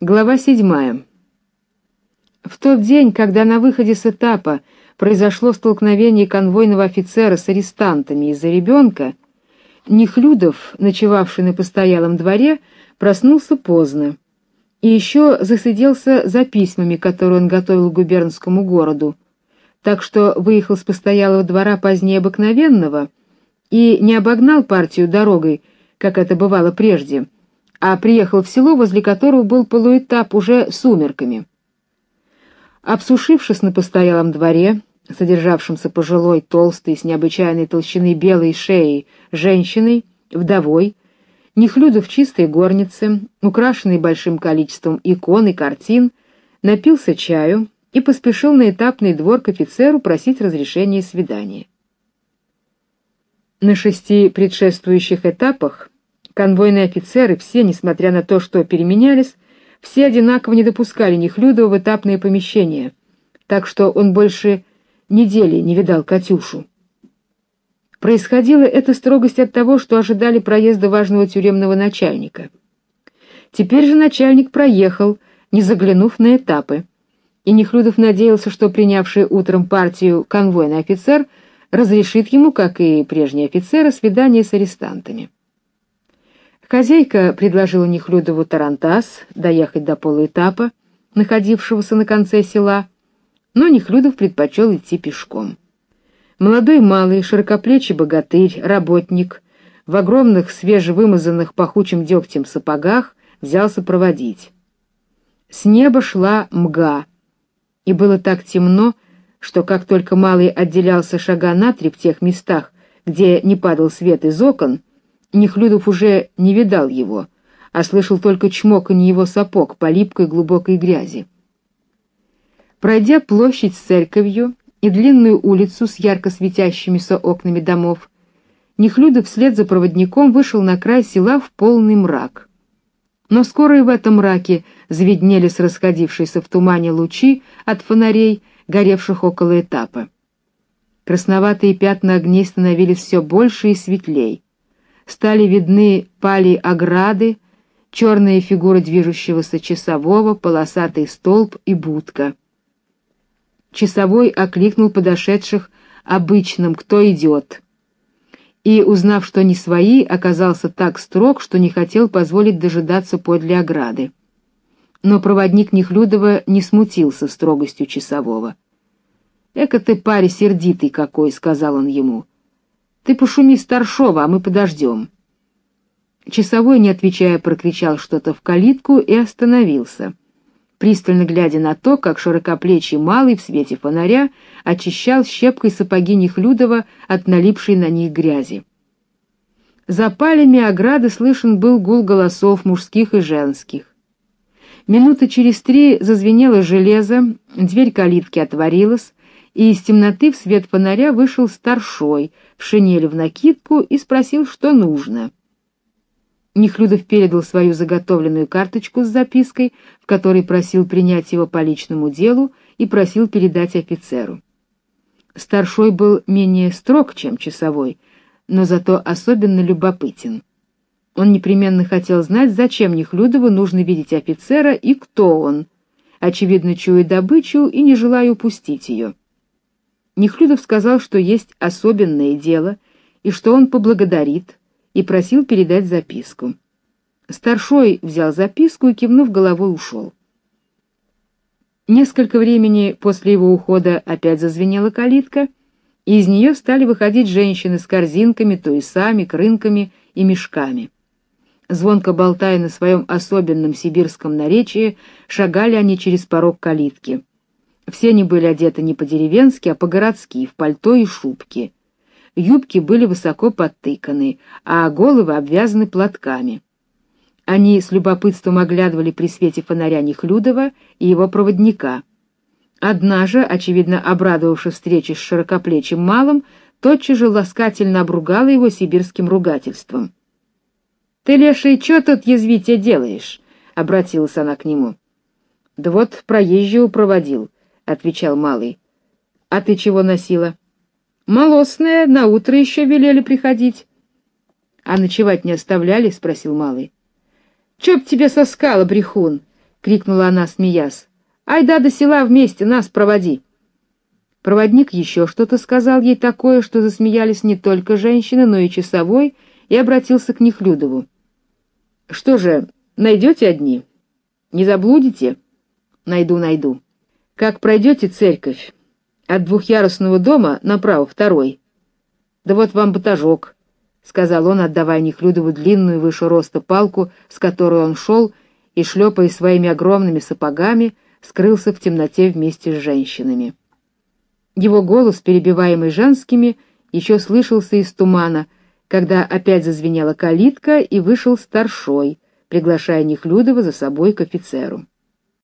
Глава 7. В тот день, когда на выходе с этапа произошло столкновение конвойного офицера с арестантами из-за ребенка, Нехлюдов, ночевавший на постоялом дворе, проснулся поздно и еще засиделся за письмами, которые он готовил губернскому городу, так что выехал с постоялого двора позднее обыкновенного и не обогнал партию дорогой, как это бывало прежде, а приехал в село, возле которого был полуэтап уже сумерками. Обсушившись на постоялом дворе, содержавшемся пожилой, толстой, с необычайной толщины белой шеей женщиной, вдовой, Нехлюдов в чистой горнице, украшенной большим количеством икон и картин, напился чаю и поспешил на этапный двор к офицеру просить разрешения свидания. На 6 предшествующих этапах конвойные офицеры все, несмотря на то, что переменялись, все одинаково не допускали Нехлюдова в этапные помещения, так что он больше недели не видал Катюшу. Происходила эта строгость от того, что ожидали проезда важного тюремного начальника. Теперь же начальник проехал, не заглянув на этапы, и Нехлюдов надеялся, что принявший утром партию конвойный офицер разрешит ему, как и прежние офицеры, свидание с арестантами. Хозяйка предложила Нехлюдову тарантас, доехать до полуэтапа, находившегося на конце села, но Нехлюдов предпочел идти пешком. Молодой малый, широкоплечий богатырь, работник, в огромных свежевымазанных пахучим дегтем сапогах взялся проводить. С неба шла мга, и было так темно, что как только малый отделялся шага на 3 в тех местах, где не падал свет из окон, Нехлюдов уже не видал его, а слышал только чмоканье его сапог по липкой глубокой грязи. Пройдя площадь с церковью и длинную улицу с ярко светящимися окнами домов, Нехлюдов вслед за проводником вышел на край села в полный мрак. Но скоро и в этом мраке завиднелись расходившиеся в тумане лучи от фонарей, горевших около этапа. Красноватые пятна огней становились все больше и светлей. Стали видны пали ограды, черная фигура движущегося часового, полосатый столб и будка. Часовой окликнул подошедших обычным «Кто идет?», и, узнав, что не свои, оказался так строг, что не хотел позволить дожидаться подле ограды. Но проводник Нехлюдова не смутился строгостью часового. «Эка ты, парень, сердитый какой», — сказал он ему. «Ты пошуми старшова, а мы подождем». Часовой, не отвечая, прокричал что-то в калитку и остановился, пристально глядя на то, как широкоплечий малый в свете фонаря очищал щепкой сапоги Нехлюдова от налипшей на них грязи. За палями ограды слышен был гул голосов мужских и женских. Минуты через 3 зазвенело железо, дверь калитки отворилась, и из темноты в свет фонаря вышел старшой в шинели в накидку и спросил, что нужно. Нехлюдов передал свою заготовленную карточку с запиской, в которой просил принять его по личному делу и просил передать офицеру. Старшой был менее строг, чем часовой, но зато особенно любопытен. Он непременно хотел знать, зачем Нехлюдову нужно видеть офицера и кто он, очевидно, чуя добычу и не желая упустить ее. Нехлюдов сказал, что есть особенное дело и что он поблагодарит, и просил передать записку. Старшой взял записку и, кивнув головой, ушел. Несколько времени после его ухода опять зазвенела калитка, и из нее стали выходить женщины с корзинками, туесами, крынками и мешками. Звонко болтая на своем особенном сибирском наречии, шагали они через порог калитки. Все они были одеты не по-деревенски, а по-городски, в пальто и шубки. Юбки были высоко подтыканы, а головы обвязаны платками. Они с любопытством оглядывали при свете фонаря Нехлюдова и его проводника. Одна же, очевидно обрадовавшись встрече с широкоплечим малым, тотчас же ласкательно обругала его сибирским ругательством. «Ты, леший, чё тут язвитя делаешь?» — обратилась она к нему. «Да вот проезжего проводил», — отвечал малый. «А ты чего носила?» «Молосная, на утро еще велели приходить». «А ночевать не оставляли?» — спросил малый. «Чё б тебе соскало, брехун? крикнула она, смеясь. «Айда до села вместе, нас проводи!» Проводник еще что-то сказал ей такое, что засмеялись не только женщины, но и часовой, и обратился к Нехлюдову. «Что же, найдете одни? Не заблудите?» «Найду, найду. Как пройдете церковь? От двухъярусного дома направо второй. Да вот вам батажок», — сказал он, отдавая Нехлюдову длинную выше роста палку, с которой он шел, и, шлепая своими огромными сапогами, скрылся в темноте вместе с женщинами. Его голос, перебиваемый женскими, еще слышался из тумана, когда опять зазвенела калитка, и вышел старшой, приглашая Нехлюдова за собой к офицеру.